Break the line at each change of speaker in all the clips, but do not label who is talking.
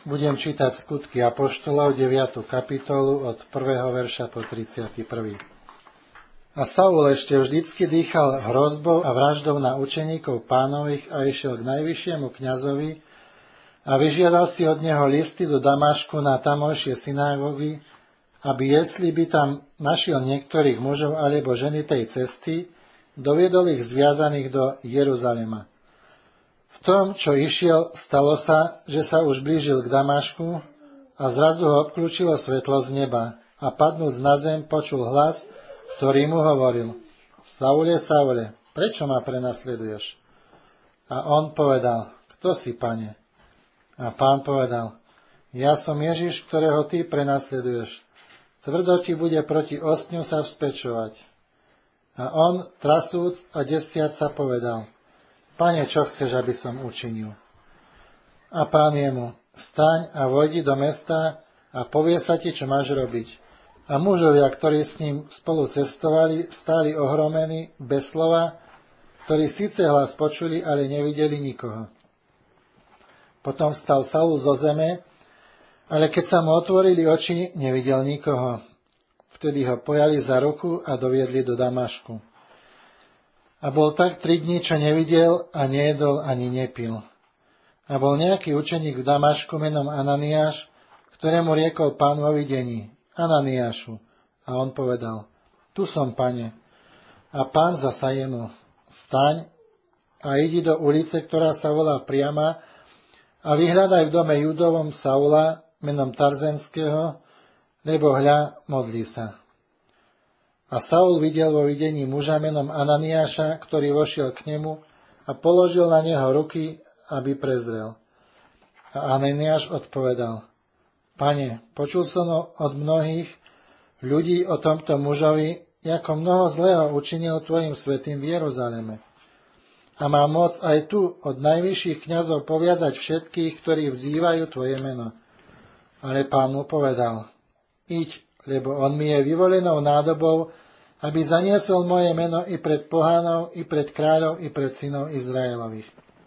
Budem čítať Skutky apoštolov, 9. kapitolu, od 1. verša po 31. A Saul ešte vždycky dýchal hrozbou a vraždou na učeníkov Pánových a išiel k najvyššiemu kňazovi a vyžiadal si od neho listy do Damašku na tamojšie synagógy, aby jestli by tam našiel niektorých mužov alebo ženy tej cesty, doviedol ich zviazaných do Jeruzalema. V tom, čo išiel, stalo sa, že sa už blížil k Damašku a zrazu ho obklúčilo svetlo z neba a padnúc na zem počul hlas, ktorý mu hovoril: Saule, Saule, prečo ma prenasleduješ? A on povedal: Kto si, Pane? A Pán povedal: Ja som Ježiš, ktorého ty prenasleduješ. Tvrdo ti bude proti ostňu sa vzpečovať. A on, trasúc a desiac, sa povedal: Pane, čo chceš, aby som učinil? A Pán jemu: Vstaň a vojdi do mesta a povie sa ti, čo máš robiť. A mužovia, ktorí s ním spolu cestovali, stáli ohromení, bez slova, ktorí síce hlas počuli, ale nevideli nikoho. Potom vstal Saul zo zeme, ale keď sa mu otvorili oči, nevidel nikoho. Vtedy ho pojali za ruku a doviedli do Damašku. A bol tak 3 dní, čo nevidel a nejedol ani nepil. A bol nejaký učeník v Damašku menom Ananiáš, ktorému riekol Pán vo videní: Ananiášu. A on povedal: Tu som, Pane. A Pán zasa jemu: Vstaň a idi do ulice, ktorá sa volá Priama, a vyhľadaj v dome Judovom Saula menom Tarzenského, lebo hľa, modlí sa. A Saul videl vo videní muža menom Ananiáša, ktorý vošiel k nemu a položil na neho ruky, aby prezrel. A Ananiáš odpovedal: Pane, počul som od mnohých ľudí o tomto mužovi, ako mnoho zlého učinil tvojim svätým v Jeruzaleme. A má moc aj tu od najvyšších kňazov poviazať všetkých, ktorí vzývajú tvoje meno. Ale Pán mu povedal: Iď, lebo on mi je vyvolenou nádobou, aby zaniesol moje meno i pred pohánov, i pred kráľov, i pred synov Izraelových.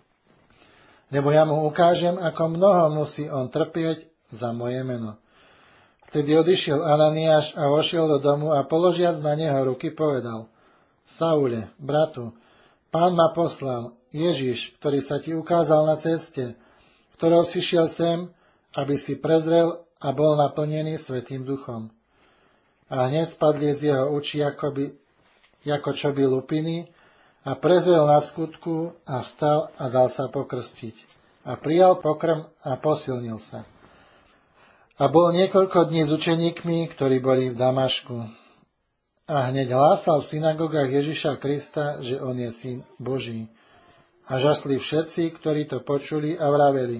Lebo ja mu ukážem, ako mnoho musí on trpieť za moje meno. Vtedy odišiel Ananiáš a vošiel do domu a položiac na neho ruky povedal: Saule, bratu, Pán ma poslal, Ježiš, ktorý sa ti ukázal na ceste, ktorou si šiel sem, aby si prezrel a bol naplnený Svätým Duchom. A hneď spadli z jeho očí ako čo by lupiny a prezrel na skutku a vstal a dal sa pokrstiť. A prijal pokrm a posilnil sa. A bol niekoľko dní s učeníkmi, ktorí boli v Damašku. A hneď hlásal v synagogách Ježiša Krista, že on je Syn Boží. A žasli všetci, ktorí to počuli a vraveli: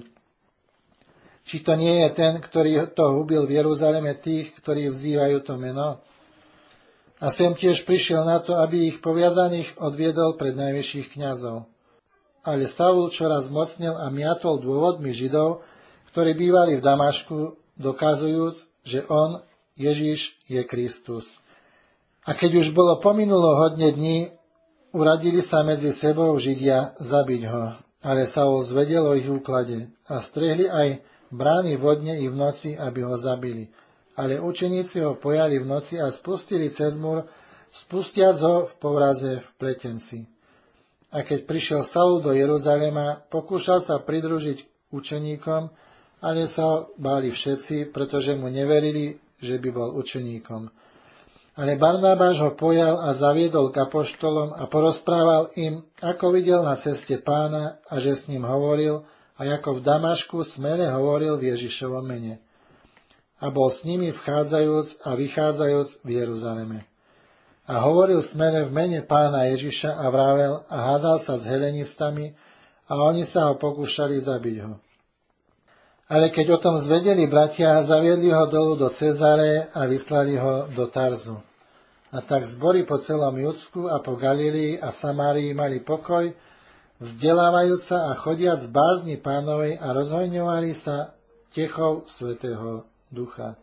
Či to nie je ten, ktorý to hubil v Jeruzaleme tých, ktorí vzývajú to meno? A sem tiež prišiel na to, aby ich poviazaných odviedol pred najvyšších kňazov. Ale Saul čoraz mocnil a miatol dôvodmi Židov, ktorí bývali v Damašku, dokazujúc, že on, Ježiš, je Kristus. A keď už bolo pominulo hodne dní, uradili sa medzi sebou Židia zabiť ho. Ale Saul zvedel o ich úklade a strehli aj brány vodne i v noci, aby ho zabili. Ale učeníci ho pojali v noci a spustili cez múr, spustiac ho v povraze v pletenci. A keď prišiel Saul do Jeruzalema, pokúšal sa pridružiť učeníkom, ale sa ho báli všetci, pretože mu neverili, že by bol učeníkom. Ale Barnabáš ho pojal a zaviedol k apoštolom a porozprával im, ako videl na ceste Pána a že s ním hovoril, a ako v Damašku smele hovoril v Ježišovom mene. A bol s nimi vchádzajúc a vychádzajúc v Jeruzaleme. A hovoril smele v mene Pána Ježiša a vravel a hádal sa s helenistami a oni sa ho pokúšali zabiť ho. Ale keď o tom zvedeli bratia, zaviedli ho dolu do Cezáre a vyslali ho do Tarzu. A tak zbory po celom Judsku a po Galílii a Samárii mali pokoj, vzdelávajúc sa a chodiac v bázni Pánovej a rozhojňovali sa techou Svätého Ducha.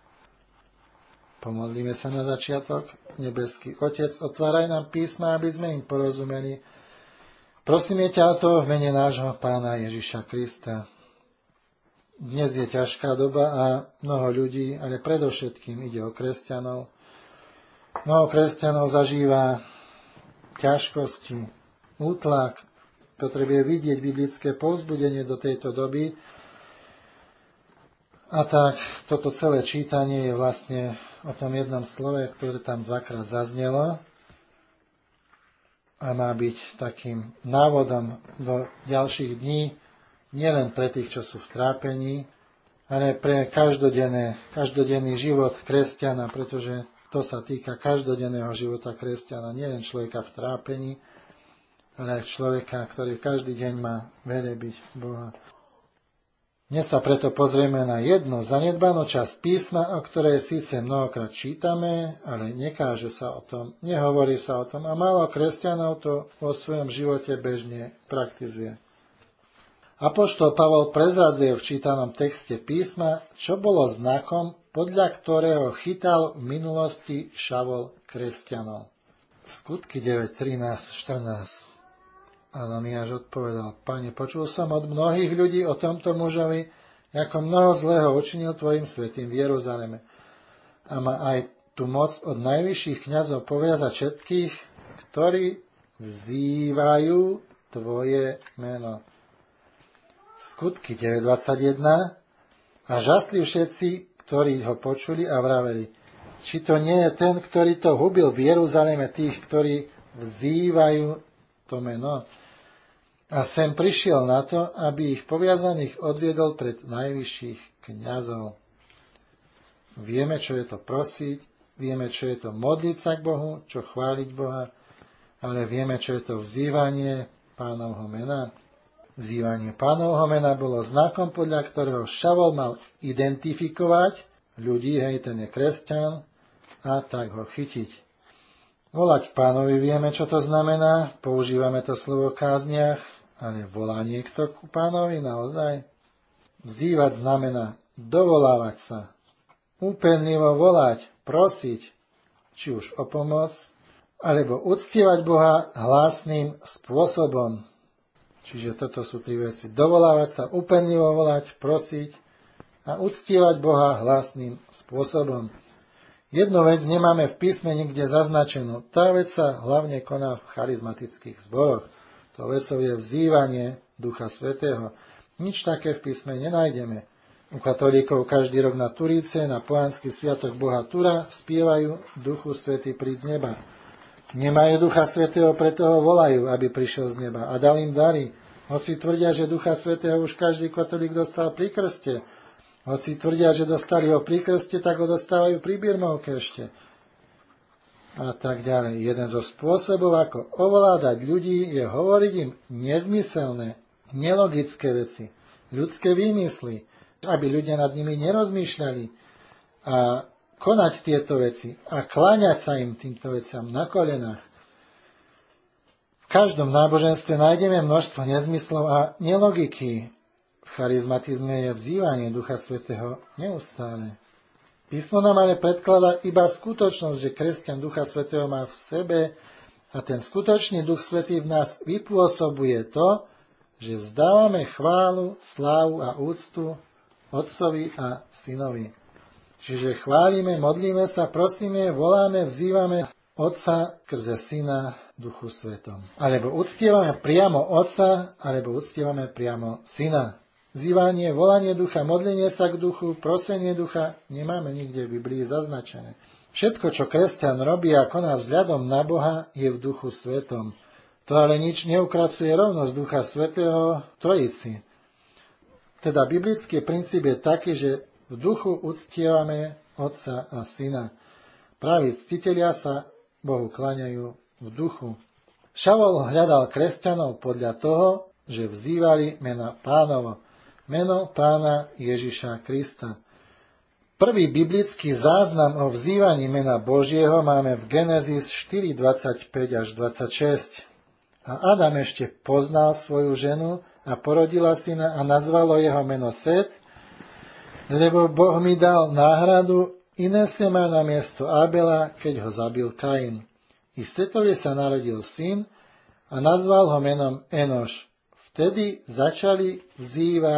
Pomodlíme sa na začiatok. Nebeský Otec, otváraj nám písma, aby sme im porozumeli. Prosíme ťa o to v mene nášho Pána Ježiša Krista. dnes je ťažká doba a mnoho ľudí, ale predovšetkým ide o kresťanov. Mnoho kresťanov zažíva ťažkosti, útlak, potrebuje vidieť biblické povzbudenie do tejto doby. A tak toto celé čítanie je vlastne o tom jednom slove, ktoré tam dvakrát zaznelo a má byť takým návodom do ďalších dní, nielen pre tých, čo sú v trápení, ale pre každodenný život kresťana, pretože to sa týka každodenného života kresťana, nielen človeka v trápení, ale aj človeka, ktorý každý deň má velebiť Boha. Dnes sa preto pozrieme na jednu zanedbanú časť písma, o ktorej síce mnohokrát čítame, ale nekáže sa o tom, nehovorí sa o tom a málo kresťanov to vo svojom živote bežne praktizuje. Apoštol Pavol prezradzuje v čítanom texte písma, čo bolo znakom, podľa ktorého chytal v minulosti Šavol kresťanov. Skutky 9, 13, 14. Ananiáš odpovedal: Pane, počul som od mnohých ľudí o tomto mužovi, ako mnoho zlého učinil tvojim svätým v Jeruzaleme. A má aj tu moc od najvyšších kňazov poviazať všetkých, ktorí vzývajú tvoje meno. Skutky 9.21. A žasli všetci, ktorí ho počuli a vraveli: či to nie je ten, ktorý to hubil v Jeruzaleme tých, ktorí vzývajú to meno? A sem prišiel na to, aby ich poviazaných odviedol pred najvyšších kňazov. Vieme, čo je to prosiť, vieme, čo je to modliť sa k Bohu, čo chváliť Boha, ale vieme, čo je to vzývanie Pánovho mena. Vzývanie Pánovho mena bolo znakom, podľa ktorého Šavol mal identifikovať ľudí, ten je kresťan, a tak ho chytiť. Volať Pánovi vieme, čo to znamená, používame to slovo v kázniach, ale volá niekto ku Pánovi naozaj? Vzývať znamená dovolávať sa, úpenlivo volať, prosiť, či už o pomoc, alebo uctievať Boha hlásnym spôsobom. Čiže toto sú tri veci. Dovolávať sa, úpenlivo volať, prosiť a uctievať Boha hlásnym spôsobom. Jednu vec nemáme v písme nikde zaznačenú. Tá vec sa hlavne koná v charizmatických zboroch. To vecou je vzývanie Ducha Svätého. Nič také v písme nenájdeme. U katolíkov každý rok na Turíce, na pohanský sviatok Boha Tura, spievajú Duchu Svätý príď z neba. Nemajú Ducha Svätého, preto ho volajú, aby prišiel z neba a dal im dary. Hoci tvrdia, že Ducha Svätého už každý katolík dostal pri krste. Hoci tvrdia, že dostali ho pri krste, tak ho dostávajú pri birmovke ešte. A tak ďalej. Jeden zo spôsobov, ako ovládať ľudí, je hovoriť im nezmyselné, nelogické veci, ľudské výmysly, aby ľudia nad nimi nerozmýšľali a konať tieto veci a kláňať sa im týmto veciam na kolenách. V každom náboženstve nájdeme množstvo nezmyslov a nelogiky. V charizmatizme je vzývanie Ducha Svätého neustále. Písmo nám ale predkladá iba skutočnosť, že kresťan Ducha Svätého má v sebe a ten skutočný Duch Svätý v nás vypôsobuje to, že vzdávame chválu, slávu a úctu Otcovi a Synovi. Čiže chválime, modlíme sa, prosíme, voláme, vzývame Otca skrze Syna Duchu Svätom. Alebo uctievame priamo Otca, alebo uctievame priamo Syna. Vzývanie, volanie ducha, modlenie sa k duchu, prosenie ducha nemáme nikde v Biblii zaznačené. Všetko, čo kresťan robí a koná vzhľadom na Boha, je v Duchu Svätom. To ale nič neukracuje rovnosť Ducha Svätého Trojici. Teda biblický princíp je taký, že v duchu uctievame Otca a Syna. Praví ctitelia sa Bohu kláňajú v duchu. Šavol hľadal kresťanov podľa toho, že vzývali meno Pánovo. Meno Pána Ježiša Krista. Prvý biblický záznam o vzývaní mena Božieho máme v Genesis 4:25 až 26. A Adam ešte poznal svoju ženu a porodila syna a nazvalo jeho meno Set, lebo Boh mi dal náhradu, iné sa má na miesto Abela, keď ho zabil Kain. I Setovi sa narodil syn a nazval ho menom Enoš. Vtedy začali vzývať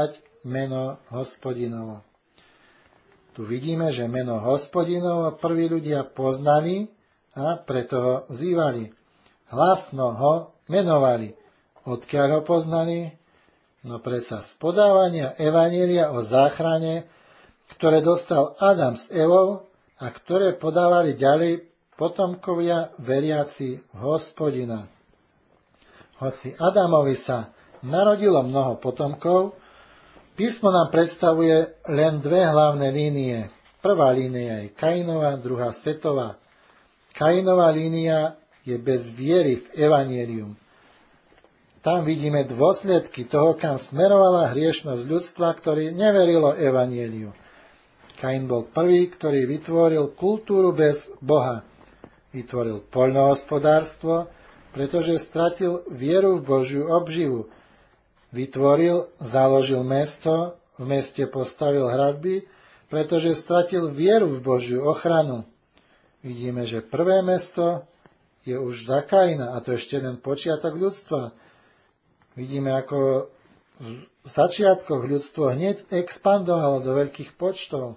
meno Hospodinovo. Tu vidíme, že meno Hospodinovo prví ľudia poznali a preto ho vzývali. Hlasno ho menovali. Odkiaľ ho poznali? No predsa z podávania evanjelia o záchrane, ktoré dostal Adam s Evou a ktoré podávali ďalej potomkovia veriaci Hospodina. Hoci Adamovi sa narodilo mnoho potomkov, písmo nám predstavuje len dve hlavné línie. Prvá línia je Kainova, druhá Setová. Kainová línia je bez viery v evanjelium. Tam vidíme dôsledky toho, kam smerovala hriešnosť ľudstva, ktoré neverilo evanjeliu. Kain bol prvý, ktorý vytvoril kultúru bez Boha. Vytvoril poľnohospodárstvo, pretože stratil vieru v Božiu obživu. Založil mesto, v meste postavil hradby, pretože stratil vieru v Božiu ochranu. Vidíme, že prvé mesto je už za Kaina, a to ešte len počiatok ľudstva. Vidíme, ako v začiatkoch ľudstvo hneď expandovalo do veľkých počtov.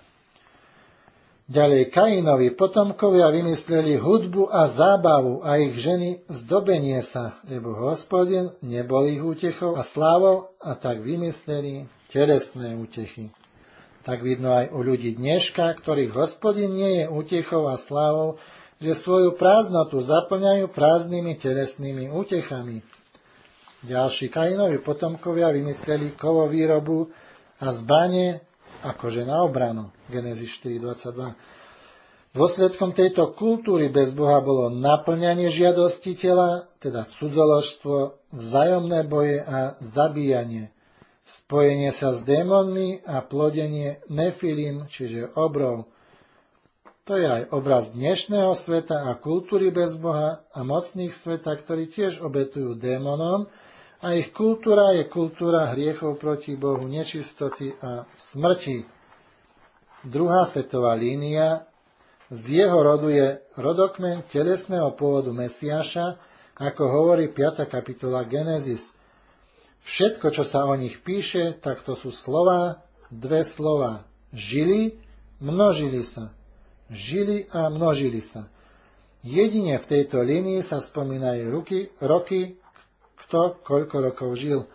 Ďalej Kainovi potomkovia vymysleli hudbu a zábavu a ich ženy zdobenie sa, lebo Hospodin nebol ich útechou a slávou a tak vymysleli telesné útechy. Tak vidno aj u ľudí dneška, ktorých Hospodin nie je útechou a slávou, že svoju prázdnotu zaplňajú prázdnymi telesnými útechami. Ďalší Kainovi potomkovia vymysleli kovovýrobu a zbranie akože na obranu. Genesis 4.22. Dôsledkom tejto kultúry bez Boha bolo naplňanie žiadosti tela, teda cudzoložstvo, vzájomné boje a zabíjanie, spojenie sa s démonmi a plodenie nefilim, čiže obrov. To je aj obraz dnešného sveta a kultúry bez Boha a mocných sveta, ktorí tiež obetujú démonom, a ich kultúra je kultúra hriechov proti Bohu, nečistoty a smrti. Druhá setová línia, z jeho rodu je rodokmen telesného pôvodu Mesiáša, ako hovorí 5. kapitola Genesis. Všetko, čo sa o nich píše, tak to sú slova, dve slova. Žili, množili sa. Žili a množili sa. Jedine v tejto línii sa spomínajú roky, kto koľko rokov žil.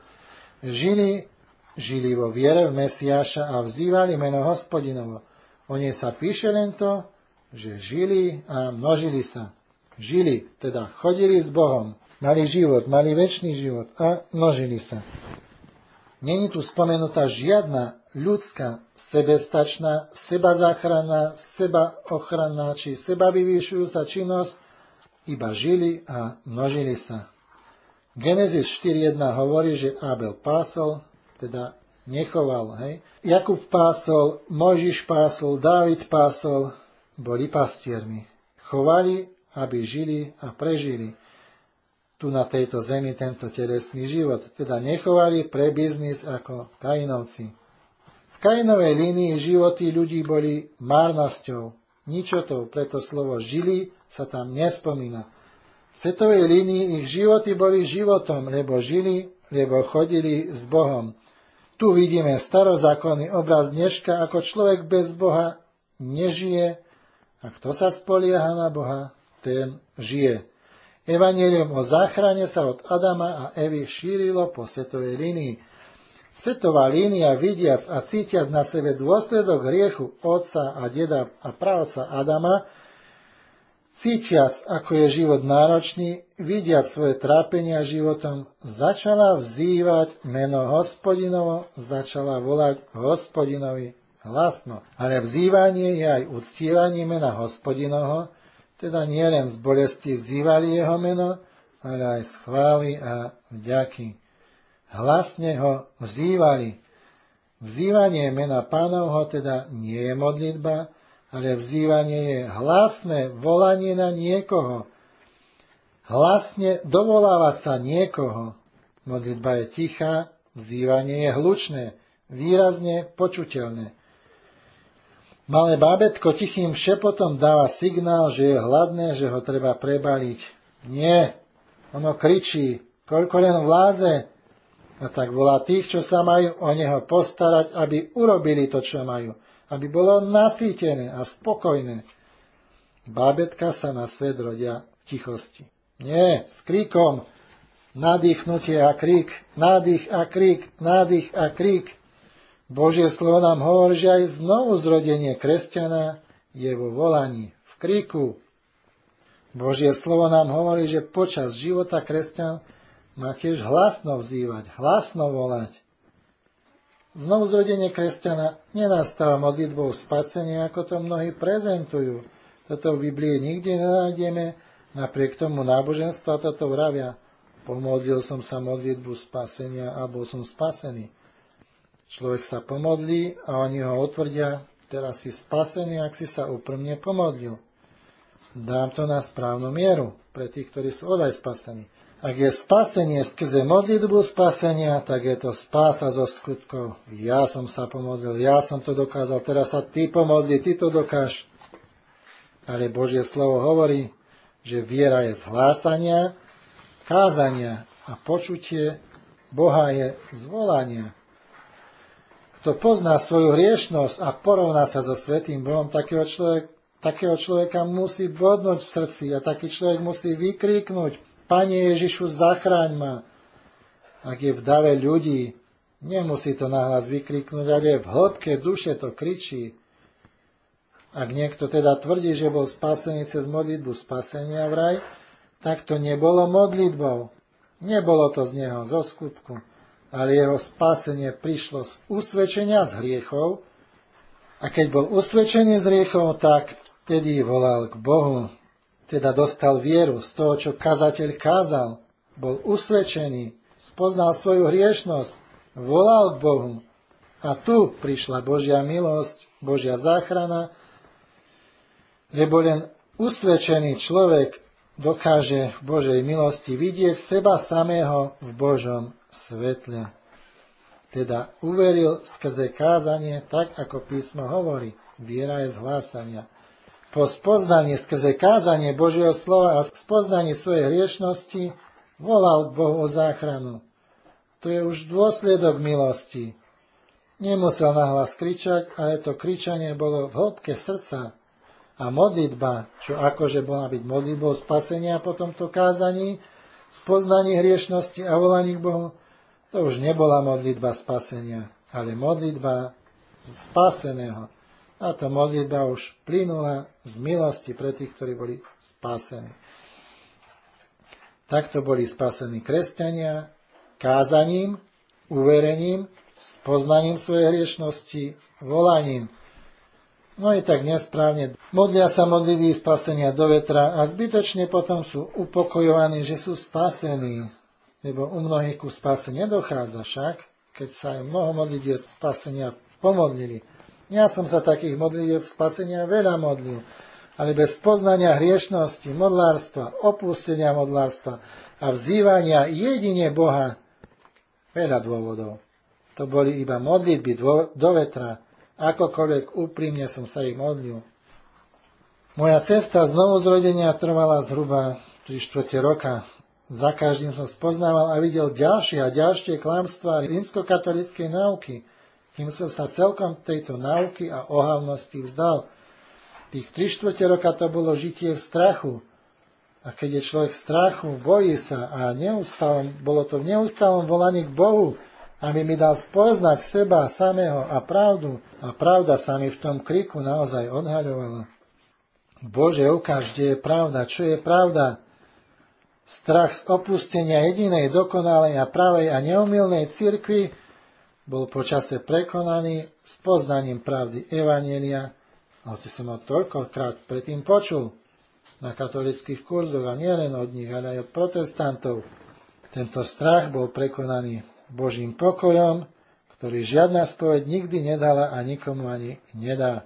Žili vo viere v Mesiáša a vzývali meno Hospodinovo. O nej sa píše len to, že žili a množili sa. Žili, teda chodili s Bohom, mali život, mali večný život a množili sa. Není tu spomenutá žiadna ľudská, sebestačná, sebazáchranná, sebaochranná či sebavyvýšujúca činnosť, iba žili a množili sa. Genesis 4.1 hovorí, že Abel pásol, teda nechoval. Hej? Jakub pásol, Mojžiš pásol, Dávid pásol, boli pastiermi. Chovali, aby žili a prežili tu na tejto zemi tento telesný život. Teda nechovali pre biznis ako Kainovci. V Kainovej línii životy ľudí boli márnosťou, ničotou, preto slovo žili sa tam nespomína. V Setovej línii ich životy boli životom, lebo žili, lebo chodili s Bohom. Tu vidíme starozákonný obraz dneška, ako človek bez Boha nežije, a kto sa spolieha na Boha, ten žije. Evanjelium o záchrane sa od Adama a Evy šírilo po Setovej línii. Setová línia, vidiac a cítiac na sebe dôsledok hriechu otca a deda a praotca Adama, cítiac, ako je život náročný, vidiac svoje trápenia životom, začala vzývať meno Hospodinovo, začala volať Hospodinovi hlasno. Ale vzývanie je aj uctievanie mena Hospodinovho, teda nie len z bolesti vzývali jeho meno, ale aj z chvály a vďaky. Hlasne ho vzývali. Vzývanie mena Pánovho teda nie je modlitba, ale vzývanie je hlasné volanie na niekoho. Hlasne dovolávať sa niekoho. Modlitba je tichá, vzývanie je hlučné, výrazne počuteľné. Malé bábätko tichým šepotom dáva signál, že je hladné, že ho treba prebaliť. Nie, ono kričí, koľko len vládze. A tak volá tých, čo sa majú o neho postarať, aby urobili to, čo majú. Aby bolo nasýtené a spokojné. Bábätka sa na svet rodia v tichosti. Nie, s kríkom. Nadýchnutie a krík. Nádych a krík. Nádych a krík. Božie slovo nám hovorí, že aj znovu zrodenie kresťana je vo volaní, v kríku. Božie slovo nám hovorí, že počas života kresťan má tiež hlasno vzývať, hlasno volať. Znovu zrodenie kresťana nenastáva modlitbou spasenia, ako to mnohí prezentujú. Toto v Biblii nikde nenájdeme, napriek tomu náboženstva toto vravia. Pomodlil som sa modlitbu spasenia a bol som spasený. Človek sa pomodlí a oni ho otvrdia, teraz si spasený, ak si sa úprimne pomodlil. Dám to na správnu mieru pre tých, ktorí sú ozaj spasení. Ak je spasenie skrze modlitbu spasenia, tak je to spása zo skutkov. Ja som sa pomodlil, ja som to dokázal, teraz sa ty pomodli, ty to dokáž. Ale Božie slovo hovorí, že viera je z hlásania, kázania a počutie Boha je z volania. Kto pozná svoju hriešnosť a porovná sa so svätým Bohom, takého človeka musí bodnúť v srdci a taký človek musí vykríknuť: Pane Ježišu, zachráň ma. Ak je v dave ľudí, nemusí to nahlas vykríknuť, ale v hĺbke duše to kričí. Ak niekto teda tvrdí, že bol spasený cez modlitbu spasenia vraj, tak to nebolo modlitbou. Nebolo to z neho, zo skutku. Ale jeho spasenie prišlo z usvedčenia z hriechov. A keď bol usvedčený z hriechov, tak vtedy volal k Bohu. Teda dostal vieru z toho, čo kazateľ kázal. Bol usvedčený, spoznal svoju hriešnosť, volal k Bohu. A tu prišla Božia milosť, Božia záchrana, lebo len usvedčený človek dokáže v Božej milosti vidieť seba samého v Božom svetle. Teda uveril skrze kázanie, tak ako písmo hovorí. Viera je z hlásania. Po spoznaní skrze kázanie Božieho slova a spoznaní svojej hriešnosti volal k Bohu o záchranu. To je už dôsledok milosti. Nemusel nahlas kričať, ale to kričanie bolo v hĺbke srdca. A modlitba, čo akože bola byť modlitbou spasenia po tomto kázaní, spoznaní hriešnosti a volaní k Bohu, to už nebola modlitba spasenia, ale modlitba spaseného. A tá modlitba už plynula z milosti pre tých, ktorí boli spasení. Takto boli spasení kresťania kázaním, uverením, spoznaním svojej hriešnosti, volaním. No i tak nesprávne modlia sa modlitby spasenia do vetra a zbytočne potom sú upokojovaní, že sú spasení. Lebo u mnohých ku spase nedochádza však, keď sa aj mnoho modlitieb spasenia pomodlili. Ja som sa takých modlitieb spasenia veľa modlil, ale bez poznania hriešnosti, modlárstva, opustenia modlárstva a vzývania jedine Boha, veľa dôvodov. To boli iba modlitby do vetra, akokoľvek úprimne som sa ich modlil. Moja cesta znovuzrodenia trvala zhruba 3/4 roka. Za každým som spoznával a videl ďalšie a ďalšie klamstvá rímskokatolíckej náuky, kým som sa celkom tejto náuky a ohavnosti vzdal. Tých 3/4 roka to bolo žitie v strachu. A keď je človek v strachu, bojí sa a bolo to v neustálom volaní k Bohu, aby mi dal spoznať seba samého a pravdu. A pravda sa mi v tom kriku naozaj odhaľovala. Bože, ukáž, kde je pravda, čo je pravda. Strach z opustenia jedinej dokonalej a pravej a neumilnej cirkvi bol počase prekonaný spoznaním pravdy evanjelia, hoci som ho toľkokrát predtým počul na katolických kurzoch a nielen od nich, ale aj od protestantov. Tento strach bol prekonaný Božím pokojom, ktorý žiadna spoveď nikdy nedala a nikomu ani nedá.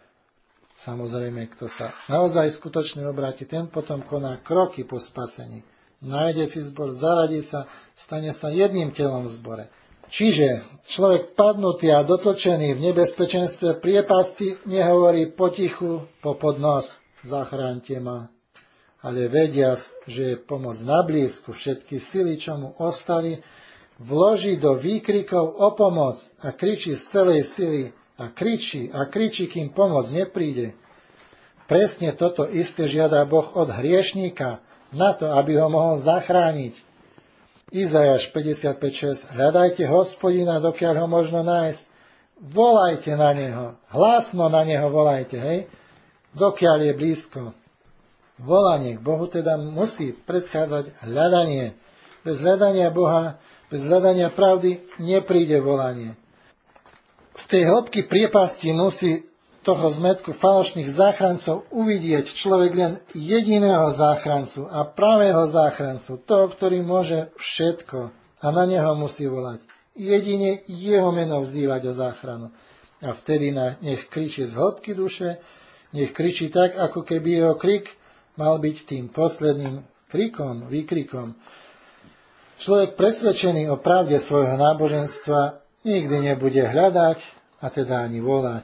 Samozrejme, kto sa naozaj skutočne obráti, ten potom koná kroky po spasení. Nájde si zbor, zaradí sa, stane sa jedným telom v zbore. Čiže človek padnutý a dotlčený v nebezpečenstve priepasti nehovorí potichu popod nos, zachráňte ma. Ale vediac, že je pomoc na blízku, všetky sily, čo mu ostali, vloží do výkrikov o pomoc a kričí z celej sily a kričí, kým pomoc nepríde. Presne toto isté žiada Boh od hriešníka na to, aby ho mohol zachrániť. Izajáš 55:6. Hľadajte Hospodina, dokiaľ ho možno nájsť. Volajte na neho. Hlásno na neho volajte, hej? Dokiaľ je blízko. Volanie k Bohu teda musí predchádzať hľadanie. Bez hľadania Boha, bez hľadania pravdy nepríde volanie. Z tej hĺbky priepasti musí toho zmätku falošných záchrancov uvidieť človek len jediného záchrancu a pravého záchrancu, toho, ktorý môže všetko a na neho musí volať. Jedine jeho meno vzývať o záchranu. A vtedy nech kričí z hĺbky duše, nech kričí tak, ako keby jeho krik mal byť tým posledným krikom, výkrikom. Človek presvedčený o pravde svojho náboženstva nikdy nebude hľadať a teda ani volať.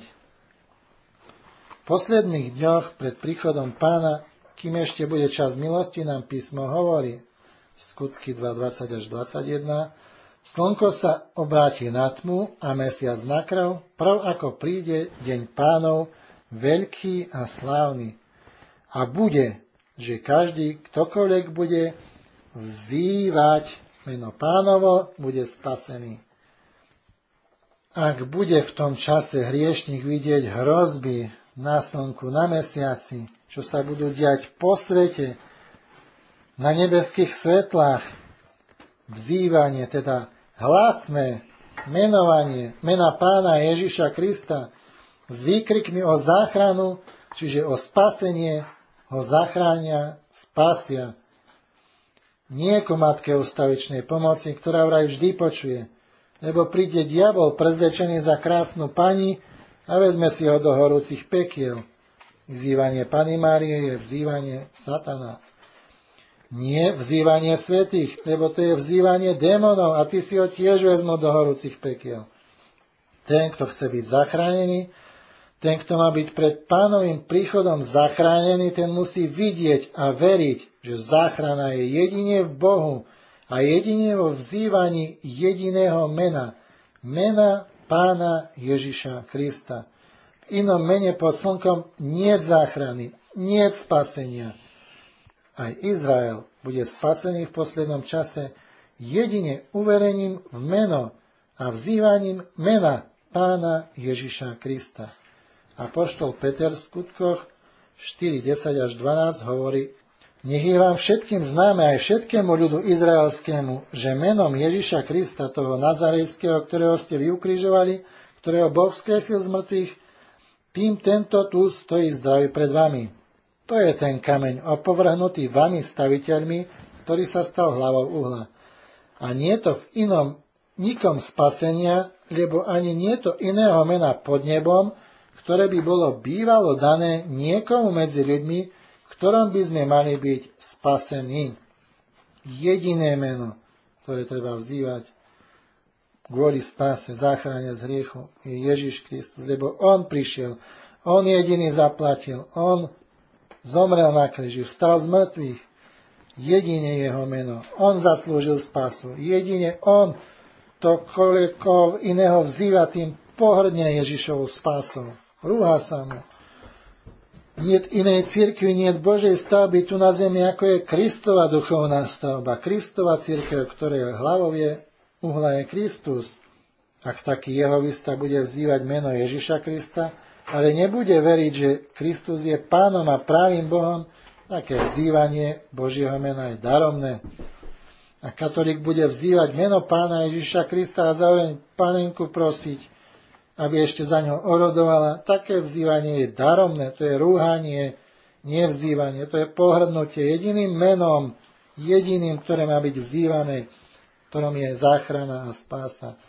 V posledných dňoch pred príchodom Pána, kým ešte bude čas milosti, nám písmo hovorí, Skutky 2:20 až 21, slnko sa obráti na tmu a mesiac na krv, prv ako príde deň Pánov, veľký a slávny. A bude, že každý, ktokoľvek bude vzývať meno Pánovo, bude spasený. Ak bude v tom čase hriešnik vidieť hrozby na slnku, na mesiaci, čo sa budú diať po svete, na nebeských svetlách, vzývanie, teda hlasné menovanie mena Pána Ježiša Krista s výkrikmi o záchranu, čiže o spasenie, ho zachránia, spasia. Nie ku matke ustavičnej pomoci, ktorá vraj vždy počuje, lebo príde diabol prezlečený za krásnu pani a vezme si ho do horúcich pekiel. Vzývanie Panny Márie je vzývanie satana. Nie vzývanie svätých, lebo to je vzývanie démonov a ty si ho tiež vezmu do horúcich pekiel. Ten, kto chce byť zachránený, ten, kto má byť pred Pánovým príchodom zachránený, ten musí vidieť a veriť, že záchrana je jedine v Bohu a jedine vo vzývaní jediného mena. Mena Pána Ježiša Krista. V inom mene pod slnkom niet záchrany, niet spasenia. Aj Izrael bude spasený v poslednom čase jedine uverením v meno a vzývaním mena Pána Ježiša Krista. Apoštol Peter v Skutkoch 4:10 až 12 hovorí: Nech je vám všetkým známe aj všetkému ľudu izraelskému, že menom Ježiša Krista, toho Nazarejského, ktorého ste vyukrižovali, ktorého Boh vzkriesil z mŕtvych, tým tento tu stojí zdravý pred vami. To je ten kameň opovrhnutý vami staviteľmi, ktorý sa stal hlavou uhla. A nie to v inom nikom spasenia, lebo ani nie to iného mena pod nebom, ktoré by bolo bývalo dané niekomu medzi ľuďmi, v ktorom by sme mali byť spasení. Jediné meno, ktoré treba vzývať kvôli spáse, záchrane z hriechu, je Ježiš Kristus, lebo on prišiel, on jediný zaplatil, on zomrel na kríži, vstal z mŕtvych, jedine jeho meno, on zaslúžil spásu, jedine on, to koľko iného vzýva, tým pohrdne Ježišovou spásou. Rúha sa mu. Niet inej cirkvi, niet Božej stavby tu na zemi, ako je Kristova duchovná stavba. Kristova cirkev, ktorej hlavou je uhla je Kristus. Ak taký jehovista bude vzývať meno Ježiša Krista, ale nebude veriť, že Kristus je Pánom a pravým Bohom, také vzývanie Božieho mena je daromné. A katolík bude vzývať meno Pána Ježiša Krista a zároveň Panenku prosiť, aby ešte za ňou orodovala, také vzývanie je daromné, to je rúhanie, nie vzývanie, to je pohrdnutie jediným menom, jediným, ktoré má byť vzývané, ktorom je záchrana a spása.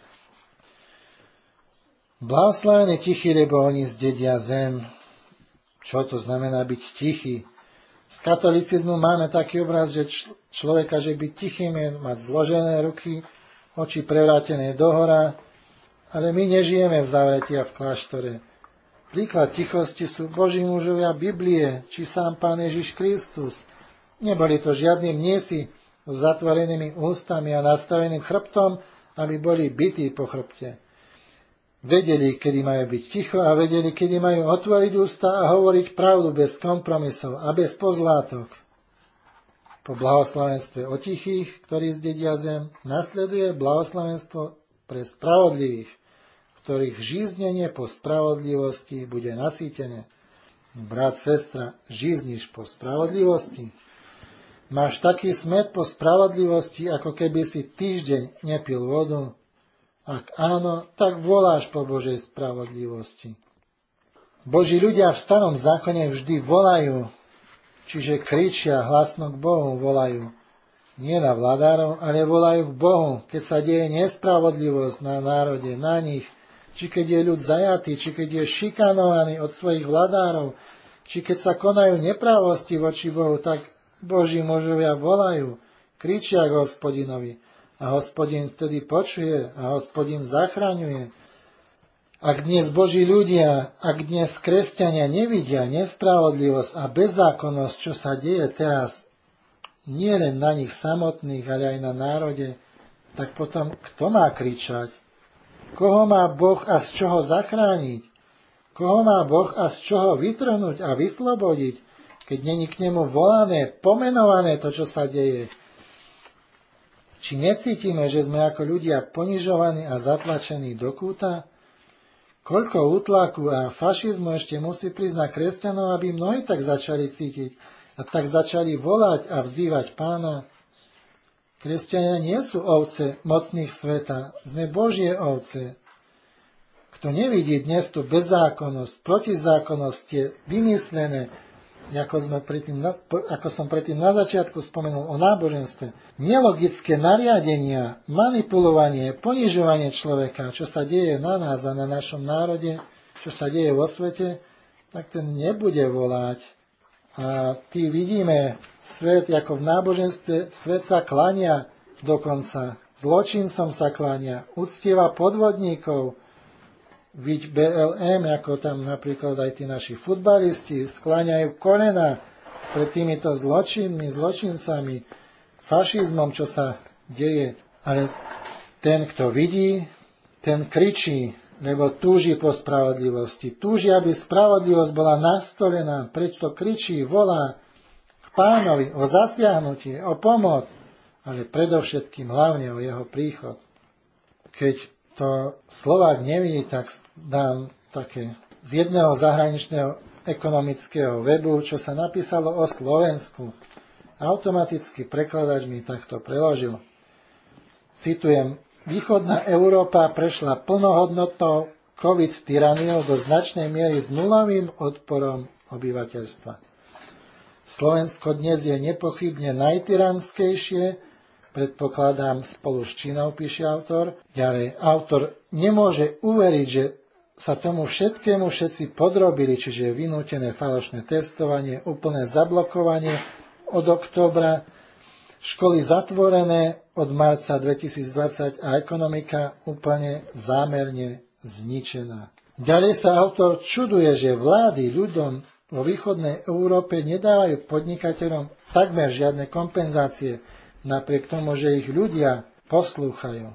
Blahoslavení tichí, lebo oni zdedia zem. Čo to znamená byť tichý? Z katolicizmu máme taký obraz, že človeka, že byť tichým je mať zložené ruky, oči prevrátené dohora, ale my nežijeme v zavretí a v kláštore. Príklad tichosti sú Boží mužovia Biblie, či sám Pán Ježiš Kristus. Neboli to žiadni mniesi s zatvorenými ústami a nastaveným chrbtom, aby boli bití po chrbte. Vedeli, kedy majú byť ticho a vedeli, kedy majú otvoriť ústa a hovoriť pravdu bez kompromisov a bez pozlátok. Po blahoslavenstve o tichých, ktorí zdedia zem, nasleduje blahoslavenstvo pre spravodlivých, ktorých žíznenie po spravodlivosti bude nasýtené. Brat, sestra, žízniš po spravodlivosti? Máš taký smäd po spravodlivosti, ako keby si týždeň nepil vodu? Ak áno, tak voláš po Božej spravodlivosti. Boží ľudia v starom zákone vždy volajú, čiže kričia hlasno k Bohu, volajú. Nie na vladárov, ale volajú k Bohu, keď sa deje nespravodlivosť na národe, na nich, či keď je ľud zajatý, či keď je šikanovaný od svojich vladárov, či keď sa konajú nepravosti voči Bohu, tak Boží mužovia volajú, kričia k Hospodinovi. A Hospodin vtedy počuje a Hospodin zachraňuje. Ak dnes Boží ľudia, ak dnes kresťania nevidia nespravodlivosť a bezzákonnosť, čo sa deje teraz, nie len na nich samotných, ale aj na národe, tak potom kto má kričať? Koho má Boh a z čoho zachrániť? Koho má Boh a z čoho vytrhnúť a vyslobodiť, keď není k nemu volané, pomenované to, čo sa deje? Či necítime, že sme ako ľudia ponižovaní a zatlačení do kúta? Koľko útlaku a fašizmu ešte musí prísť na kresťanov, aby mnohí tak začali cítiť a tak začali volať a vzývať Pána? Kresťania nie sú ovce mocných sveta, sme Božie ovce. Kto nevidí dnes tú bezzákonnosť, protizákonnosť, tie vymyslené, ako som predtým na začiatku spomenul o náboženstve, nelogické nariadenia, manipulovanie, ponižovanie človeka, čo sa deje na nás a na našom národe, čo sa deje vo svete, tak ten nebude volať. A vidíme svet ako v náboženstve, svet sa klania dokonca, zločincom sa klania, uctieva podvodníkov, Viď BLM, ako tam napríklad aj tí naši futbalisti, skláňajú kolena pred týmito zločincami, fašizmom, čo sa deje. Ale ten, kto vidí, ten kričí, lebo túži po spravodlivosti. Túži, aby spravodlivosť bola nastolená, prečo kričí, volá k Pánovi o zasiahnutie, o pomoc, ale predovšetkým hlavne o jeho príchod. Keď to Slovák nevidí, tak dám také z jedného zahraničného ekonomického webu, čo sa napísalo o Slovensku. Automaticky prekladač mi takto preložil. Citujem, východná Európa prešla plnohodnotnou COVID-tyraniou do značnej miery s nulovým odporom obyvateľstva. Slovensko dnes je nepochybne najtyranskejšie, predpokladám spolu s Čínou, píše autor. Ďalej, autor nemôže uveriť, že sa tomu všetkému všetci podrobili, čiže vynútené falošné testovanie, úplné zablokovanie od októbra, školy zatvorené od marca 2020 a ekonomika úplne zámerne zničená. Ďalej sa autor čuduje, že vlády ľuďom vo východnej Európe nedávajú podnikateľom takmer žiadne kompenzácie, napriek tomu, že ich ľudia poslúchajú.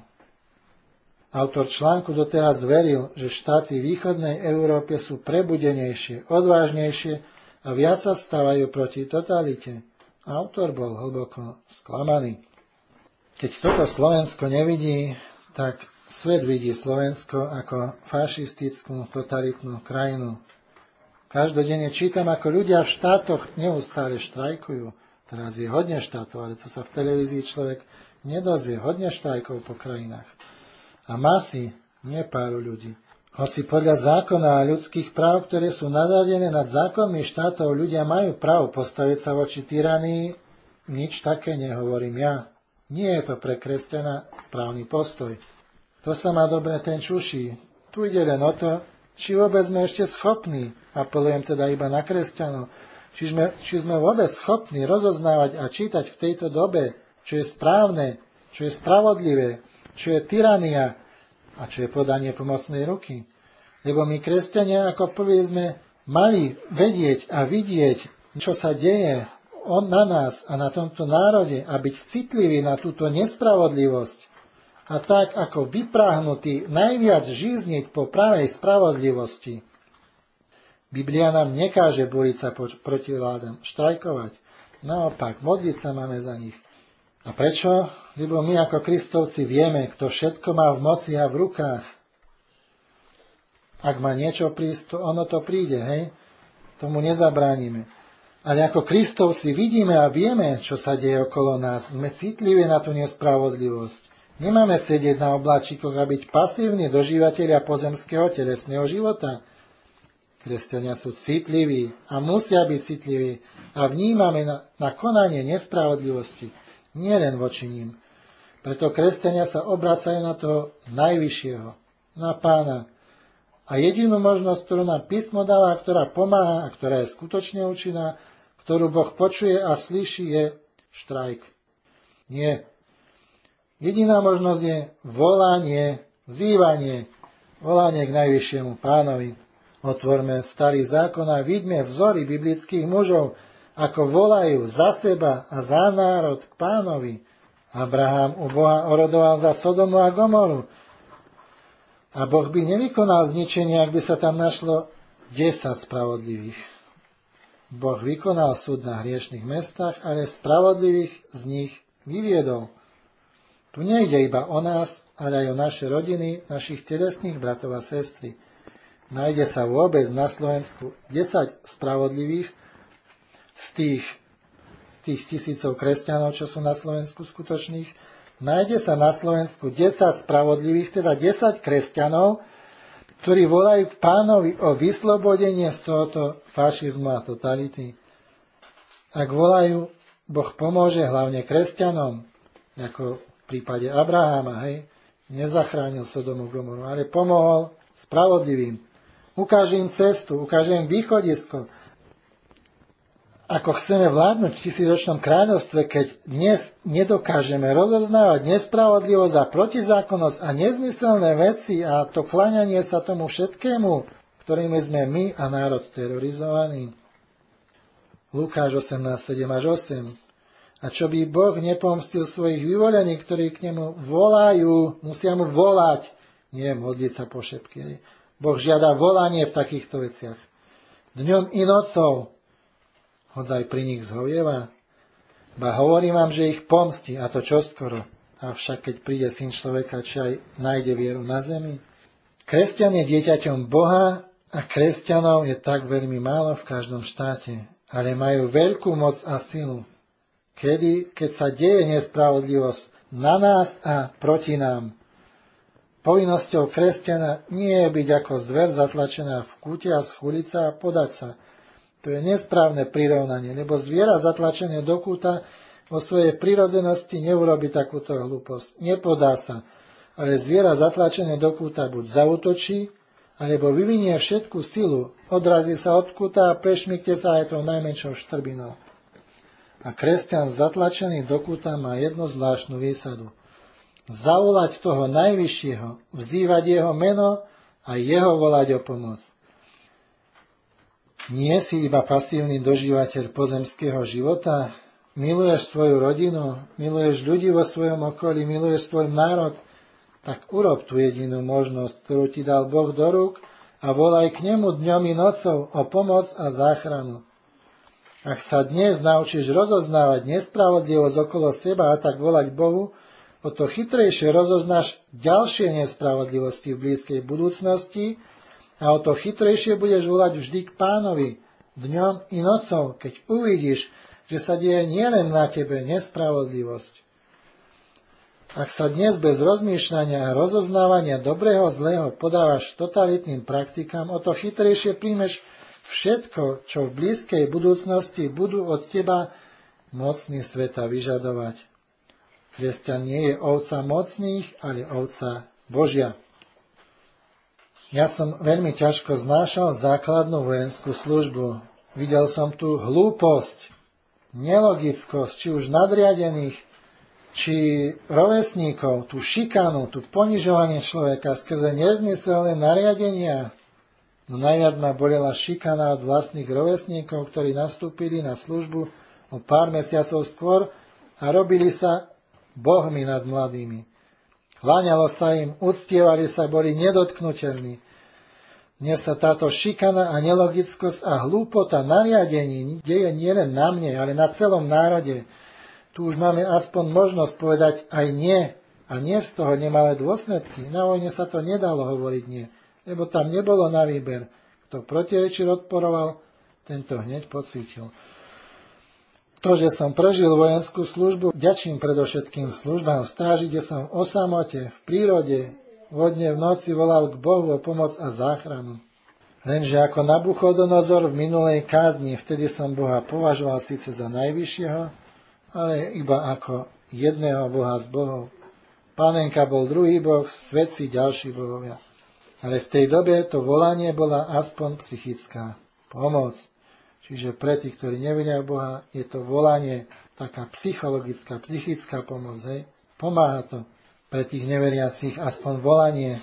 Autor článku doteraz veril, že štáty východnej Európy sú prebudenejšie, odvážnejšie a viac sa stávajú proti totalite. Autor bol hlboko sklamaný. Keď toto Slovensko nevidí, tak svet vidí Slovensko ako fašistickú totalitnú krajinu. Každodenne čítam, ako ľudia v štátoch neustále štrajkujú. Teraz je hodne štátov, ale to sa v televízii človek nedozvie. Hodne štrajkov po krajinách. A masy, nie pár ľudí. Hoci podľa zákona a ľudských práv, ktoré sú nadadené nad zákonmi štátov, ľudia majú právo postaviť sa voči tyranii, nič také nehovorím ja. Nie je to pre kresťana správny postoj. To sa má dobre ten čuší. Tu ide len o to, či vôbec sme ešte schopní, apelujem teda iba na kresťanov, či sme vôbec schopní rozoznávať a čítať v tejto dobe, čo je správne, čo je spravodlivé, čo je tyrania a čo je podanie pomocnej ruky. Lebo my, kresťania, ako prví sme mali vedieť a vidieť, čo sa deje na nás a na tomto národe a byť citliví na túto nespravodlivosť a tak ako vypráhnutý najviac žízniť po pravej spravodlivosti. Biblia nám nekáže búriť sa proti vládam, štrajkovať. Naopak, modliť sa máme za nich. A prečo? Lebo my ako Kristovci vieme, kto všetko má v moci a v rukách. Ak má niečo prísť, ono to príde, hej? Tomu nezabránime. Ale ako Kristovci vidíme a vieme, čo sa deje okolo nás. Sme citliví na tú nespravodlivosť. Nemáme sedieť na obláčikoch a byť pasívni dožívateľia pozemského telesného života. Kresťania sú citliví a musia byť citliví a vnímame na konanie nespravodlivosti, nielen voči ním. Preto kresťania sa obracajú na toho najvyššieho, na Pána. A jedinú možnosť, ktorú nám písmo dáva, ktorá pomáha a ktorá je skutočne účinná, ktorú Boh počuje a slyší, je štrajk. Nie. Jediná možnosť je volanie, vzývanie, volanie k najvyššiemu Pánovi. Otvorme Starý zákon a vidíme vzory biblických mužov, ako volajú za seba a za národ k Pánovi. Abraham u Boha orodoval za Sodomu a Gomoru. A Boh by nevykonal zničenie, ak by sa tam našlo 10 spravodlivých. Boh vykonal súd na hriešnych mestách, ale spravodlivých z nich vyviedol. Tu nejde iba o nás, ale aj o naše rodiny, našich telesných bratov a sestry. Nájde sa vôbec na Slovensku 10 spravodlivých z tých tisícov kresťanov, čo sú na Slovensku skutočných. Nájde sa na Slovensku 10 spravodlivých, teda 10 kresťanov, ktorí volajú k Pánovi o vyslobodenie z tohoto fašizmu a totality. Ak volajú, Boh pomôže hlavne kresťanom, ako v prípade Abraháma, hej, nezachránil Sodomu Gomoru, ale pomohol spravodlivým. Ukáže im cestu, ukáže im východisko. Ako chceme vládnuť v tisícročnom kráľovstve, keď dnes nedokážeme rozoznávať nespravodlivosť a protizákonnosť a nezmyselné veci a to kláňanie sa tomu všetkému, ktorými sme my a národ terorizovaní. Lukáš 18, 7 až 8. A čo by Boh nepomstil svojich vyvolených, ktorí k nemu volajú, musia mu volať, nie modliť sa po šepky. Boh žiada volanie v takýchto veciach. Dňom i nocou, hodzaj pri nich zhovieva. Ba hovorím vám, že ich pomstí, a to čoskoro. Avšak keď príde Syn človeka, či aj nájde vieru na zemi. Kresťan je dieťaťom Boha a kresťanov je tak veľmi málo v každom štáte, ale majú veľkú moc a silu. Keď sa deje nespravodlivosť na nás a proti nám. Povinnosťou kresťana nie je byť ako zver zatlačená v kúte a schúliť sa a podať sa. To je nesprávne prirovnanie, lebo zviera zatlačené do kúta vo svojej prirodzenosti neurobi takúto hlúposť. Nepodá sa, ale zviera zatlačené do kúta buď zaútočí, alebo vyvinie všetku silu, odrazí sa od kúta a prešmykte sa aj tou najmenšou štrbinou. A kresťan zatlačený do kúta má jednu zvláštnu výsadu. Zavolať toho najvyššieho, vzývať jeho meno a jeho volať o pomoc. Nie si iba pasívny dožívateľ pozemského života, miluješ svoju rodinu, miluješ ľudí vo svojom okolí, miluješ svoj národ, tak urob tú jedinú možnosť, ktorú ti dal Boh do rúk a volaj k nemu dňom i nocou o pomoc a záchranu. Ak sa dnes naučíš rozoznávať nespravodlivosť okolo seba a tak volať Bohu, o to chytrejšie rozoznáš ďalšie nespravodlivosti v blízkej budúcnosti a o to chytrejšie budeš volať vždy k Pánovi, dňom i nocou, keď uvidíš, že sa deje nielen na tebe nespravodlivosť. Ak sa dnes bez rozmýšľania a rozoznávania dobrého a zlého podávaš totalitným praktikám, o to chytrejšie príjmeš všetko, čo v blízkej budúcnosti budú od teba mocní sveta vyžadovať. Kresťan nie je ovca mocných, ale ovca Božia. Ja som veľmi ťažko znášal základnú vojenskú službu. Videl som tu hlúposť, nelogickosť, či už nadriadených, či rovesníkov, tú šikanu, tú ponižovanie človeka skrze nezmyselné nariadenia. No najviac ma bolela šikana od vlastných rovesníkov, ktorí nastúpili na službu o pár mesiacov skôr a robili sa bohmi nad mladými. kláňalo sa im, uctievali sa, boli nedotknuteľní. Dnes sa táto šikana a nelogickosť a hlúpota nariadení deje nielen na mne, ale na celom národe. Tu už máme aspoň možnosť povedať aj nie, a nie z toho nemalé dôsledky. Na vojne sa to nedalo hovoriť nie, lebo tam nebolo na výber. Kto protirečil, odporoval, tento hneď pocítil. To, že som prežil vojenskú službu, vďačím predovšetkým službám v stráži, kde som o samote, v prírode, vodne v noci volal k Bohu o pomoc a záchranu. Lenže ako Nabuchodonozor v minulej kázni, vtedy som Boha považoval síce za najvyššieho, ale iba ako jedného Boha z bohov. Pánenka bol druhý boh, svetci ďalší bohovia. Ale v tej dobe to volanie bola aspoň psychická pomoc. Čiže pre tých, ktorí nevedia Boha, je to volanie taká psychologická, psychická pomoc. Hej? Pomáha to. Pre tých neveriacich aspoň volanie.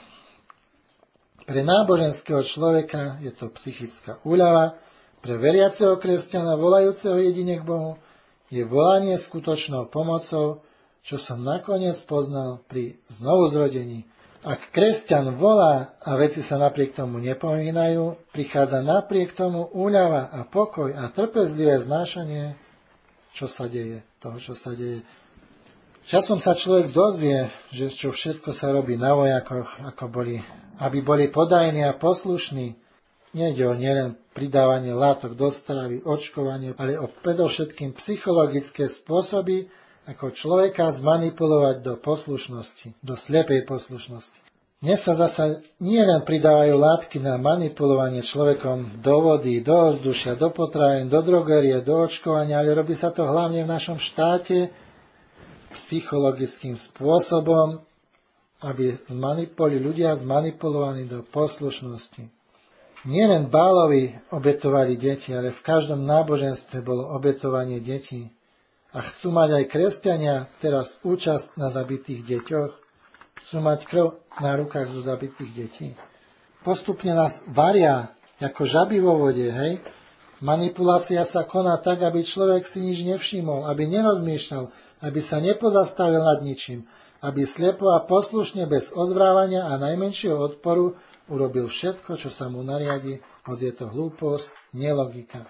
Pre náboženského človeka je to psychická úľava. Pre veriaceho kresťana, volajúceho jedine k Bohu, je volanie skutočnou pomocou, čo som nakoniec poznal pri znovuzrodení. Ak kresťan volá a veci sa napriek tomu nepomínajú, prichádza napriek tomu úľava a pokoj a trpezlivé znášanie, čo sa deje, toho, čo sa deje. Časom sa človek dozvie, že čo všetko sa robí na vojakoch, aby boli podajní a poslušní. Nejde o nielen pridávanie látok do stravy, očkovanie, ale o predovšetkým psychologické spôsoby, ako človeka zmanipulovať do poslušnosti, do slepej poslušnosti. Dnes sa zasa nielen pridávajú látky na manipulovanie človekom do vody, do ovzdušia, do potravín, do drogerie, do očkovania, ale robí sa to hlavne v našom štáte psychologickým spôsobom, aby boli ľudia zmanipulovaní do poslušnosti. Nielen Bálovi obetovali deti, ale v každom náboženstve bolo obetovanie detí. A chcú mať aj kresťania teraz účasť na zabitých deťoch. Chcú mať krv na rukách zo zabitých detí. Postupne nás varia ako žaby vo vode, hej? Manipulácia sa koná tak, aby človek si nič nevšimol, aby nerozmýšľal, aby sa nepozastavil nad ničím, aby slepo a poslušne bez odvrávania a najmenšieho odporu urobil všetko, čo sa mu nariadi, hoď je to hlúposť, nelogika.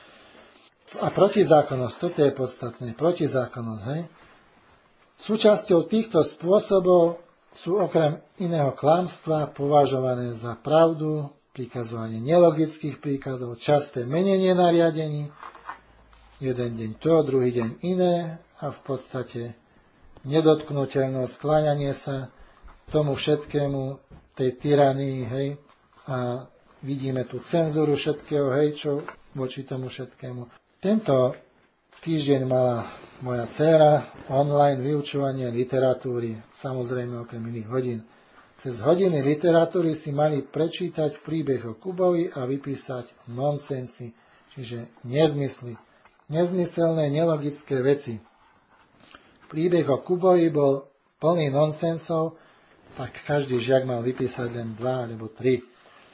A protizákonnosť, toto je podstatné, protizákonnosť, hej? Súčasťou týchto spôsobov sú okrem iného klamstva považované za pravdu, prikazovanie nelogických príkazov, časté menenie nariadení, jeden deň to, druhý deň iné a v podstate nedotknuteľnosť, skláňanie sa tomu všetkému, tej tyranii, hej, a vidíme tu cenzúru všetkého, hej, čo voči tomu všetkému. Tento týždeň mala moja dcéra online vyučovanie literatúry, samozrejme okrem iných hodín. Cez hodiny literatúry si mali prečítať príbeh o Kubovi a vypísať nonsensy, čiže nezmysly, nezmyselné, nelogické veci. Príbeh o Kubovi bol plný nonsensov, tak každý žiak mal vypísať len 2 alebo 3.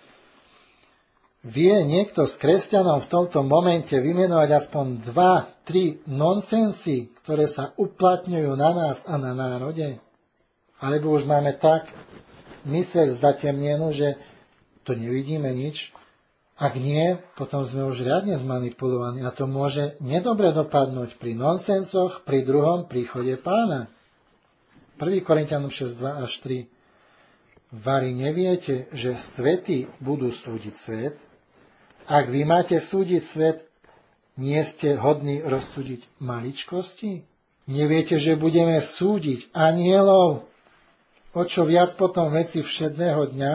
Vie niekto z kresťanov v tomto momente vymenovať aspoň 2-3 nonsensy, ktoré sa uplatňujú na nás a na národe? Alebo už máme tak myseľ zatemnenú, že to nevidíme nič? Ak nie, potom sme už riadne zmanipulovaní a to môže nedobre dopadnúť pri nonsensoch pri druhom príchode Pána. 1. Korinťanom 6, 2 až 3. Vari neviete, že svety budú súdiť svet? Ak vy máte súdiť svet, nie ste hodní rozsúdiť maličkosti? Neviete, že budeme súdiť anielov? O čo viac potom veci všedného dňa?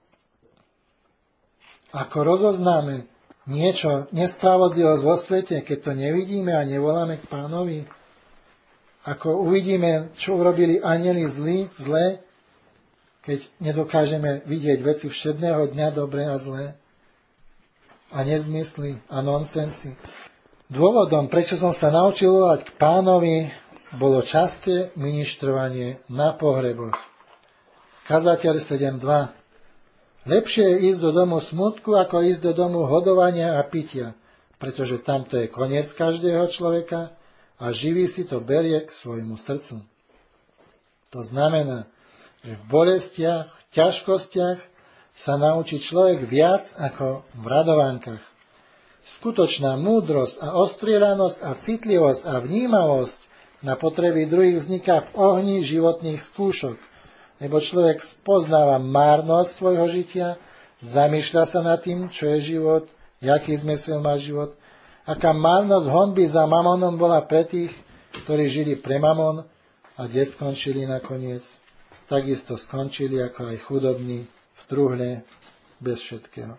Ako rozoznáme niečo nespravodlivosť vo svete, keď to nevidíme a nevoláme k Pánovi? Ako uvidíme, čo urobili anjeli zlé, keď nedokážeme vidieť veci všedného dňa dobré a zlé? A nezmysly a nonsensy. Dôvodom, prečo som sa naučil volať k Pánovi, bolo časté ministrovanie na pohreboch. Kazateľ 7.2. Lepšie je ísť do domu smutku, ako ísť do domu hodovania a pitia, pretože tamto je koniec každého človeka a živý si to berie k svojmu srdcu. To znamená, že v bolestiach, v ťažkostiach sa naučí človek viac ako v radovánkach. Skutočná múdrosť a ostrielanosť a citlivosť a vnímavosť na potreby druhých vzniká v ohni životných skúšok, lebo človek spoznáva márnosť svojho žitia, zamýšľa sa nad tým, čo je život, jaký zmysel má život, aká márnosť honby za mamonom bola pre tých, ktorí žili pre mamon a kde skončili nakoniec. Takisto skončili ako aj chudobní v truhle bez všetkého.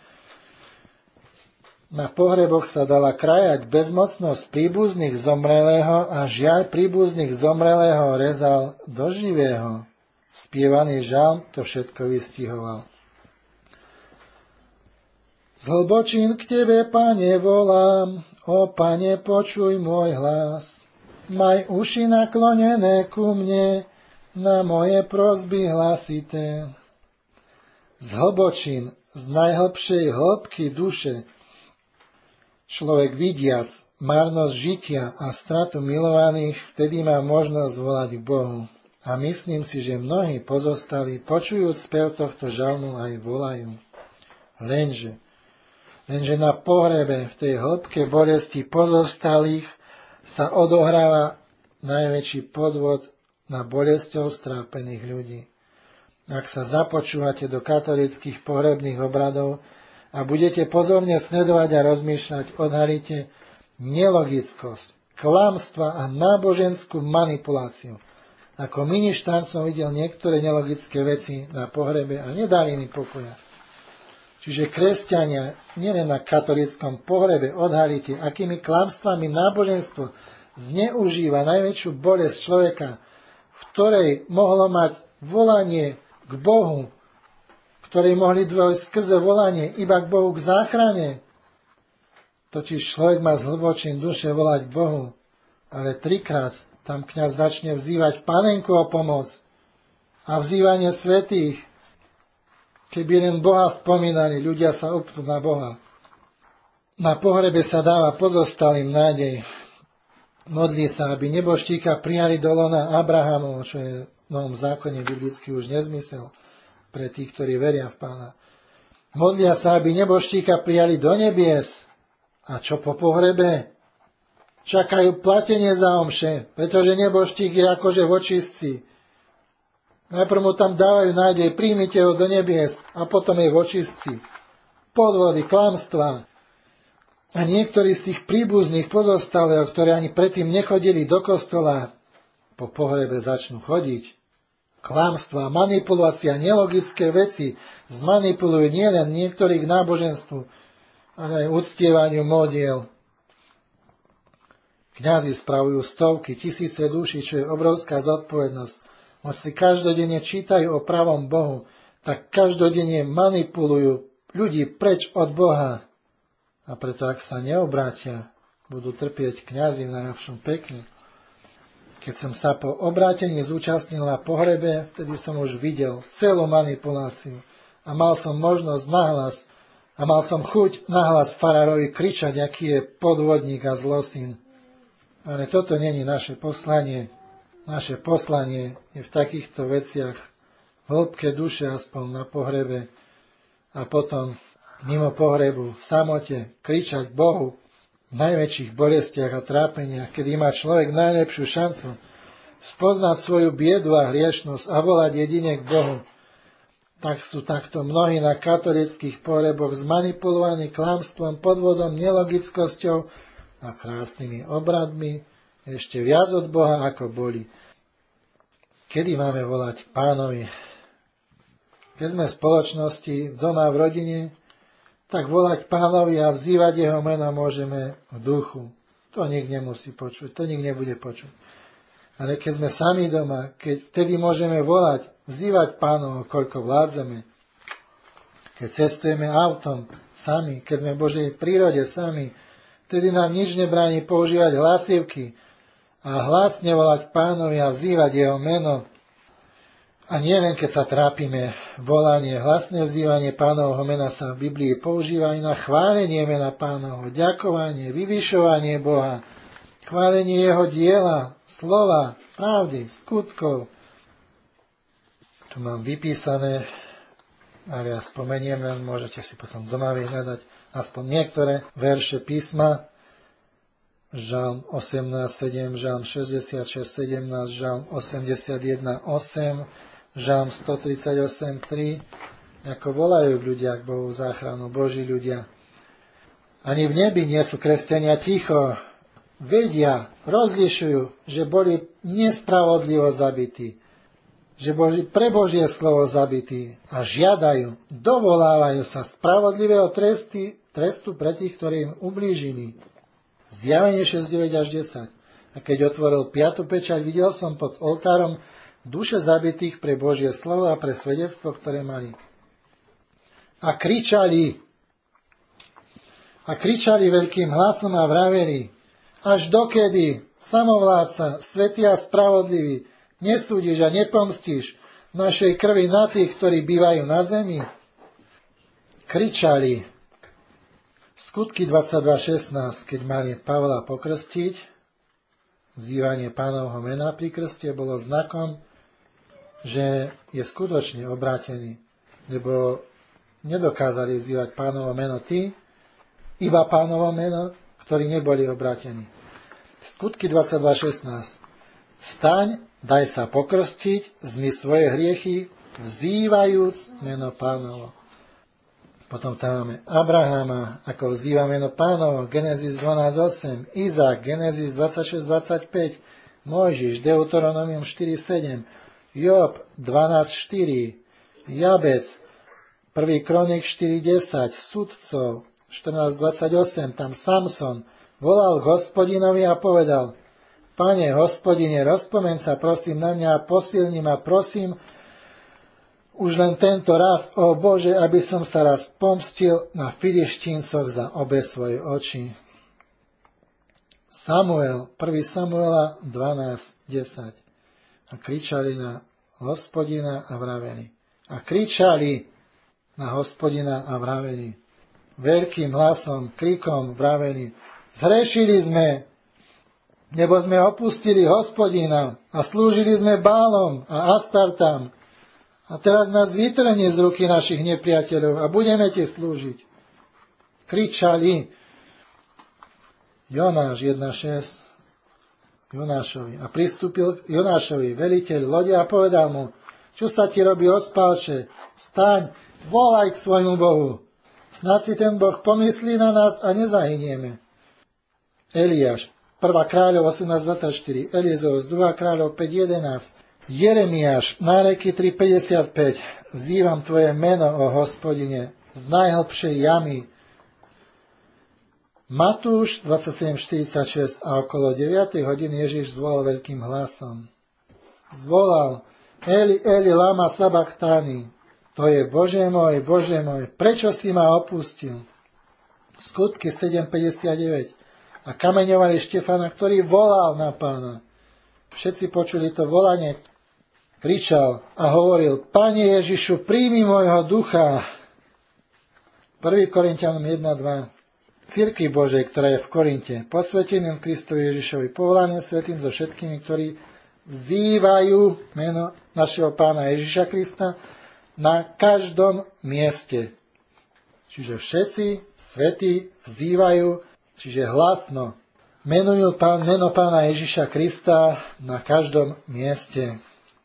Na pohreboch sa dala krajať bezmocnosť príbuzných zomrelého a žiaľ príbuzných zomrelého rezal do živého. Spievaný žalm to všetko vystihoval. Z hlbočín k tebe, Pane, volám, o Pane, počuj môj hlas. Maj uši naklonené ku mne, na moje prosby hlasité. Z hlbočín, z najhlbšej hĺbky duše, človek vidiac márnosť žitia a stratu milovaných, vtedy má možnosť volať k Bohu. A myslím si, že mnohí pozostali, počujúc spev tohto žalmu, aj volajú. Lenže na pohrebe, v tej hĺbke bolesti pozostalých, sa odohráva najväčší podvod na bolesťou strápených ľudí. Ak sa započúvate do katolíckych pohrebných obradov a budete pozorne sledovať a rozmýšľať, odhalíte nelogickosť, klamstva a náboženskú manipuláciu. Ako miništán som videl niektoré nelogické veci na pohrebe a nedali mi pokoja. Čiže kresťania nielen na katolíckom pohrebe odhalíte, akými klamstvami náboženstvo zneužíva najväčšiu bolesť človeka, v ktorej mohlo mať volanie k Bohu, ktorej mohli dôjsť skrze volanie iba k Bohu, k záchrane. Totiž človek má z hlbočín duše volať k Bohu, ale 3-krát tam kňaz začne vzývať panenku o pomoc a vzývanie svätých. Keby len Boha spomínali, ľudia sa upnú na Boha. Na pohrebe sa dáva pozostalým nádej. Modlí sa, aby neboštíka prijali do lona Abrahamov, čo je v Novom zákone biblicky už nezmysel pre tých, ktorí veria v Pána. Modlia sa, aby neboštíka prijali do nebies. A čo po pohrebe? Čakajú platenie za omše, pretože neboštík je akože v očistci. Najprv mu tam dávajú nádej, príjmite ho do nebies a potom je v očistci. Podvody, klamstvá. A niektorí z tých príbuzných pozostalého, ktorí ani predtým nechodili do kostola, po pohrebe začnú chodiť. Klamstvá, manipulácia, nelogické veci zmanipulujú nielen niektorých náboženstvu, ale aj uctievaniu modiel. Kňazi spravujú stovky, tisíce duší, čo je obrovská zodpovednosť. Hoď si každodenne čítajú o pravom Bohu, tak každodenne manipulujú ľudí preč od Boha. A preto, ak sa neobrátia, budú trpieť kňazi v najlepšom pekle. Keď som sa po obrátení zúčastnil na pohrebe, vtedy som už videl celú manipuláciu a mal som možnosť nahlas a mal som chuť nahlas farárovi kričať, aký je podvodník a zlosyn. Ale toto není naše poslanie. Naše poslanie je v takýchto veciach v hĺbke duše, aspoň na pohrebe, a potom mimo pohrebu, v samote, kričať Bohu v najväčších bolestiach a trápeniach, kedy má človek najlepšiu šancu spoznať svoju biedu a hriešnosť a volať jedine k Bohu. Tak sú takto mnohí na katolíckych pohreboch zmanipulovaní klamstvom, podvodom, nelogickosťou a krásnymi obradmi, ešte viac od Boha, ako boli. Kedy máme volať k Pánovi? Keď sme v spoločnosti, doma, v rodine, tak volať k Pánovi a vzývať jeho meno môžeme v duchu. To nik nemusí počuť, to nik nebude počuť. Ale keď sme sami doma, keď vtedy môžeme volať, vzývať Pánovo, koľko vládzeme. Keď cestujeme autom sami, keď sme v Božej prírode sami, vtedy nám nič nebráni používať hlasivky a hlasne volať Pánovi a vzývať jeho meno. A nie len keď sa trápime, volanie, hlasné vzývanie Pánovho mena sa v Biblii používa aj na chválenie mena Pánovho, ďakovanie, vyvyšovanie Boha, chválenie jeho diela, slova, pravdy, skutkov. Tu mám vypísané, ale ja spomeniem, len môžete si potom doma vyhľadať aspoň niektoré verše písma. Žalm 18:7, Žalm 66:17, Žalm 81:8, Žalm 138:3, ako volajú ľudia k Bohu záchranu, Boží ľudia. Ani v nebi nie sú kresťania ticho. Vedia, rozlišujú, že boli nespravodlivo zabití, že boli pre Božie slovo zabití a žiadajú, dovolávajú sa spravodlivého trestu pre tých, ktorí im ublížili. Zjavenie 6:9-10. A keď otvoril 5. pečať, videl som pod oltárom duše zabitých pre Božie slovo a pre svedectvo, ktoré mali. A kričali veľkým hlasom a vraveli: až dokedy, samovládca, svätý a spravodlivý, nesúdiš a nepomstíš našej krvi na tých, ktorí bývajú na zemi? Kričali. Skutky 22:16, keď mali Pavla pokrstiť, vzývanie Pánovho mena pri krste bolo znakom, že je skutočne obrátený, lebo nedokázali vzývať Pánovo meno tí, iba Pánovo meno, ktorí neboli obrátení. Skutky 22:16. Vstaň, daj sa pokrstiť, zmy svoje hriechy, vzývajúc meno Pánovo. Potom tam máme Abrahama, ako vzýva meno Pánovo, Genesis 12:8, Izák, Genesis 26:25, Mojžiš, Deuteronomium 4:7, Job 12:4, Jabec, 1. Kronik 4:10, Sudcov 14:28, tam Samson volal k Hospodinovi a povedal: Pane, Hospodine, rozpomeň sa prosím na mňa a posilni ma, prosím, už len tento raz, ó Bože, aby som sa raz pomstil na Filištíncoch za obe svoje oči. Samuel, 1. Samuela 12:10. A kričali na Hospodina a vraveli. Veľkým hlasom, krikom vraveli: zhrešili sme, lebo sme opustili Hospodina a slúžili sme Bálom a Astartám. A teraz nás vytrhne z ruky našich nepriateľov a budeme ti slúžiť. Kričali. Jonáš 1:6 Jonášovi. A pristúpil k Jonášovi veliteľ lode a povedal mu: čo sa ti robí, ospálče? Staň, volaj k svojmu Bohu. Snad si ten Boh pomyslí na nás a nezahynieme. Eliáš, 1. kráľov 18:24, Elizeus, 2. kráľov 5:11, Jeremiáš, Náreky 3:55, vzývam tvoje meno, o Hospodine, z najhlbšej jamy. Matúš 27:46 a okolo 9. hodiny Ježiš zvolal veľkým hlasom. Zvolal: Eli, Eli, lama sabachthani. To je Bože môj, prečo si ma opustil? Skutky 7:59. A kameňovali Štefana, ktorý volal na Pána. Všetci počuli to volanie. Kričal a hovoril: Pane Ježišu, príjmi môjho ducha. 1. Korinťanom 1:2. Cirkvi Božej, ktorá je v Korinte, posveteným Kristovi Ježišovi, povolaným svätým so všetkými, ktorí vzývajú meno našeho Pána Ježiša Krista na každom mieste. Čiže všetci svätí vzývajú, čiže hlasno menujú meno Pána Ježiša Krista na každom mieste.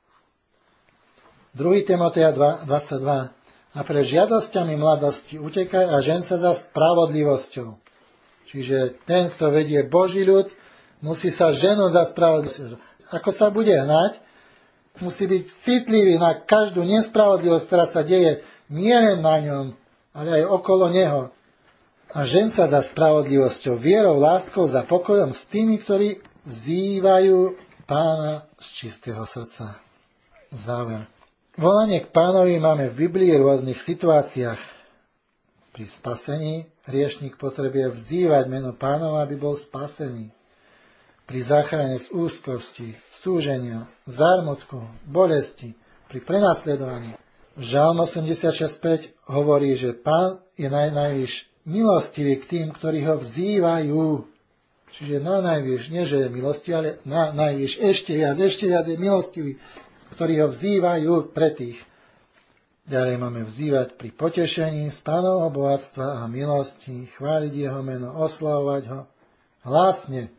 2. Timoteja 2:22. A pre žiadosťami mladosti utekaj a žen sa za spravodlivosťou. Čiže ten, kto vedie Boží ľud, musí sa ženou za spravodlivosťou. Ako sa bude hnať, musí byť citlivý na každú nespravodlivosť, ktorá sa deje nie len na ňom, ale aj okolo neho. A žen sa za spravodlivosťou, vierou, láskou, za pokojom s tými, ktorí vzývajú Pána z čistého srdca. Záver. Volanie k Pánovi máme v Biblii v rôznych situáciách. Pri spasení hriešnik potrebuje vzývať meno Pánova, aby bol spasený. Pri záchrane z úzkosti, súženia, zármutku, bolesti, pri prenasledovaní. Žalm 86:5 hovorí, že Pán je najvyš milostivý k tým, ktorí ho vzývajú. Čiže na najvyš, nie že je milostivý, ale na najvyš ešte viac je milostivý ktorí ho vzývajú pre tých. Ďalej máme vzývať pri potešení z Pánovho bohatstva a milosti, chváliť jeho meno, oslavovať ho hlásne.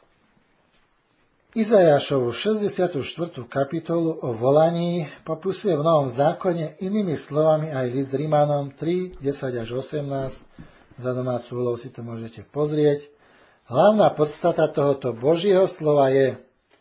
Izajášovu 64. kapitolu o volaní popisuje v Novom zákone inými slovami aj list Rimanom 3, 10 až 18. Za domácu úlohu si to môžete pozrieť. Hlavná podstata tohoto Božieho slova je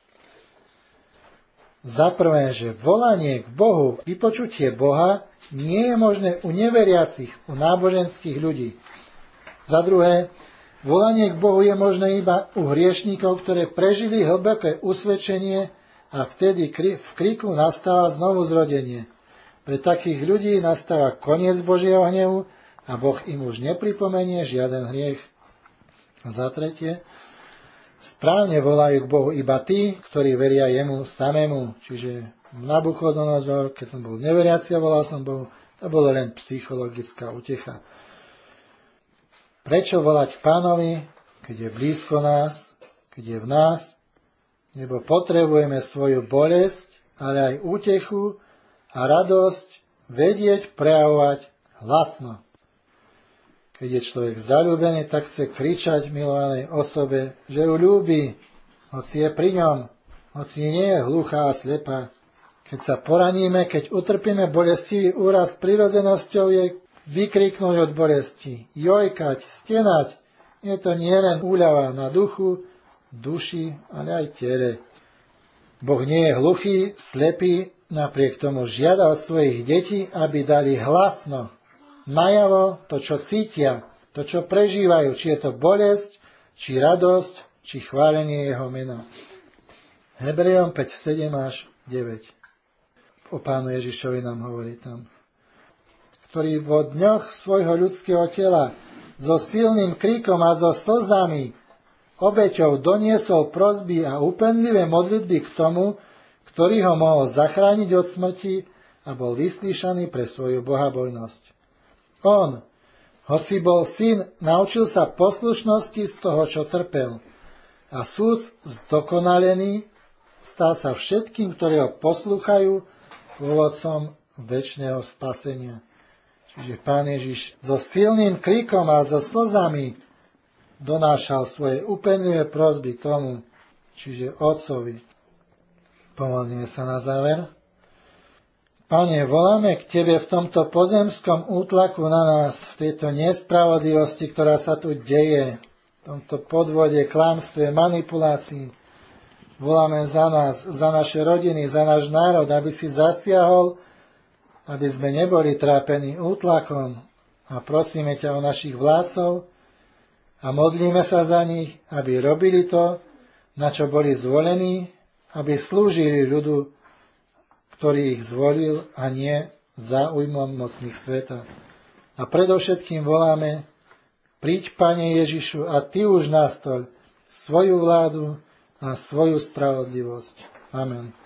za prvé, že volanie k Bohu, vypočutie Boha nie je možné u neveriacich, u náboženských ľudí. Za druhé, volanie k Bohu je možné iba u hriešníkov, ktoré prežili hlboké usvedčenie a vtedy v kriku nastáva znovu zrodenie. Pre takých ľudí nastáva koniec Božieho hnevu a Boh im už nepripomenie žiaden hriech. A za tretie, správne volajú k Bohu iba tí, ktorí veria jemu samému. Čiže Nabuchodonozor, keď som bol neveriaci a volal som Bohu, to bolo len psychologická utecha. Prečo volať Pánovi, keď je blízko nás, keď je v nás? Lebo potrebujeme svoju bolesť, ale aj útechu a radosť vedieť prejavovať hlasno. Keď je človek zaľúbený, tak chce kričať milovanej osobe, že ju ľúbi, hoci je pri ňom, hoci nie je hluchá a slepá. Keď sa poraníme, keď utrpíme bolestivý úraz, prirodzenosťou je vykriknúť od bolesti, jojkať, stenať. Je to nielen úľava na duchu, duši, ale aj tele. Boh nie je hluchý, slepý, napriek tomu žiada od svojich detí, aby dali hlasno najavo to, čo cítia, to, čo prežívajú, či je to bolesť, či radosť, či chválenie jeho mena. Hebrejom 5, 7 až 9. O Pánu Ježišovi nám hovorí tam. Ktorý vo dňoch svojho ľudského tela so silným krikom a so slzami obeťou doniesol prosby a úpenlivé modlitby k tomu, ktorý ho mohol zachrániť od smrti a bol vyslíšaný pre svoju bohabojnosť. On, hoci bol syn, naučil sa poslušnosti z toho, čo trpel. A súd zdokonalený stal sa všetkým, ktorí ho poslúchajú, ovodcom večného spasenia. Čiže Pán Ježiš so silným krikom a so slzami donášal svoje úpenlivé prosby tomu, čiže Otcovi. Pomodlíme sa na záver. Pane, voláme k Tebe v tomto pozemskom útlaku na nás, v tejto nespravodlivosti, ktorá sa tu deje, v tomto podvode, klamstve, manipulácii. Voláme za nás, za naše rodiny, za náš národ, aby si zasiahol, aby sme neboli trápení útlakom. A prosíme ťa o našich vládcov a modlíme sa za nich, aby robili to, na čo boli zvolení, aby slúžili ľudu, ktorý ich zvolil, a nie záujmom mocných sveta. A predovšetkým voláme, príď, Pane Ježišu, a Ty už nastoľ svoju vládu a svoju spravodlivosť. Amen.